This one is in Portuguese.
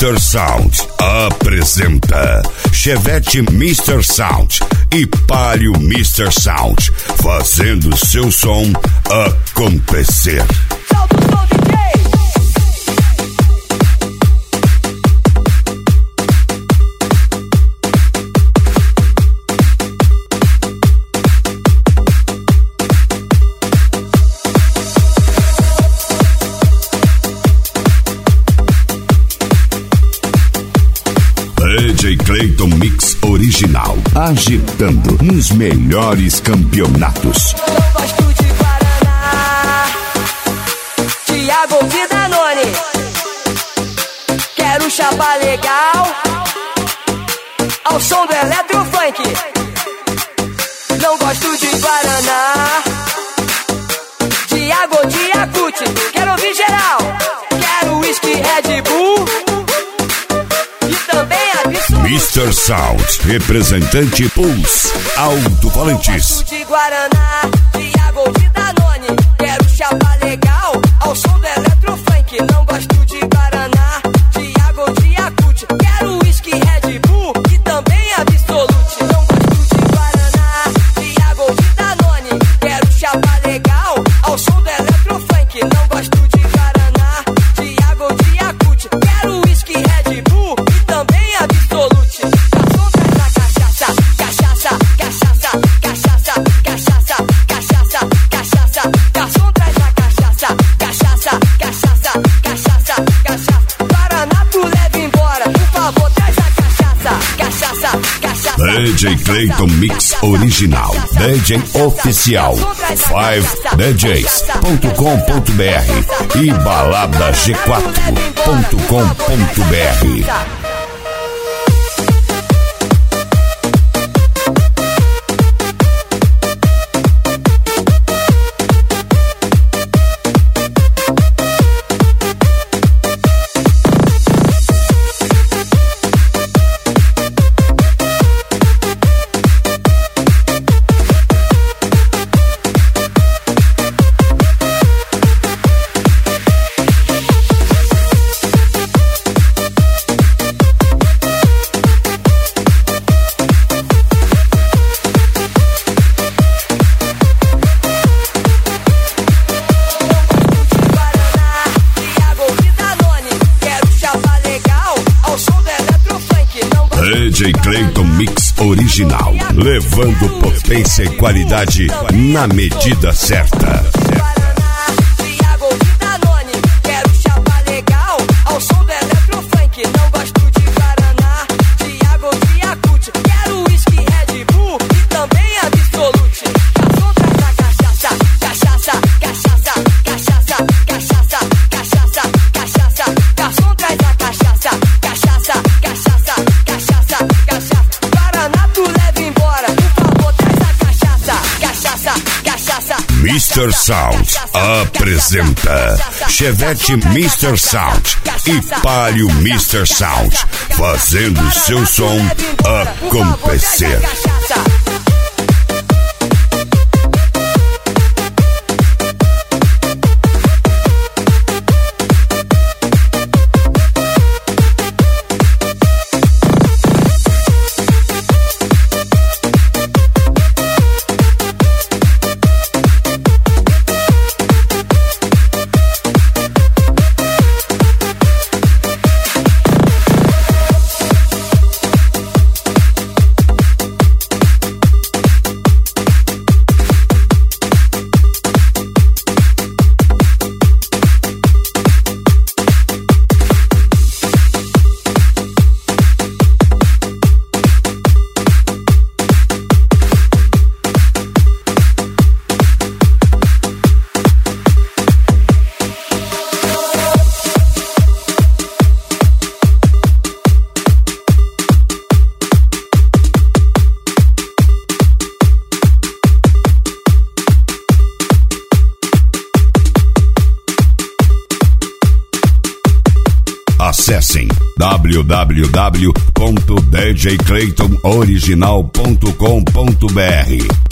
Mr. Sound apresenta Chevette Mr. Sound e Palio Mr. Sound, fazendo seu som acontecer. DJ Clayton Mix Original, agitando nos melhores campeonatos. Eu gosto de Guaraná, Thiago de Danone. Quero chapa legal, ao som do eletrofunk. Não gosto de Guaraná, Thiago de Yakut. Quero ouvir geral, quero whisky Red Bull. Mr. Sound, representante Pulse, alto-falantes. De Guaraná, Thiago de Danone. Quero chapa legal, ao som do eletrofunk. Não gosto de Guaraná, Thiago de Yakut. Quero whisky Red Bull e também Absolute. Não gosto de Guaraná, Thiago de Danone. Quero chapa legal, ao som do eletrofunk. Não gosto de Guaraná, Thiago de Yakut. Quero whisky Red Bull e também Absolute. DJ Clayton Mix Original, DJ Oficial, 5DJs.com.br e baladag4.com.br. DJ Clayton Mix Original, levando potência e qualidade na medida certa. Mr. Sound apresenta Chevette Mr. Sound e Palio Mr. Sound, fazendo seu som acontecer. Acessem www.djclaytonoriginal.com.br.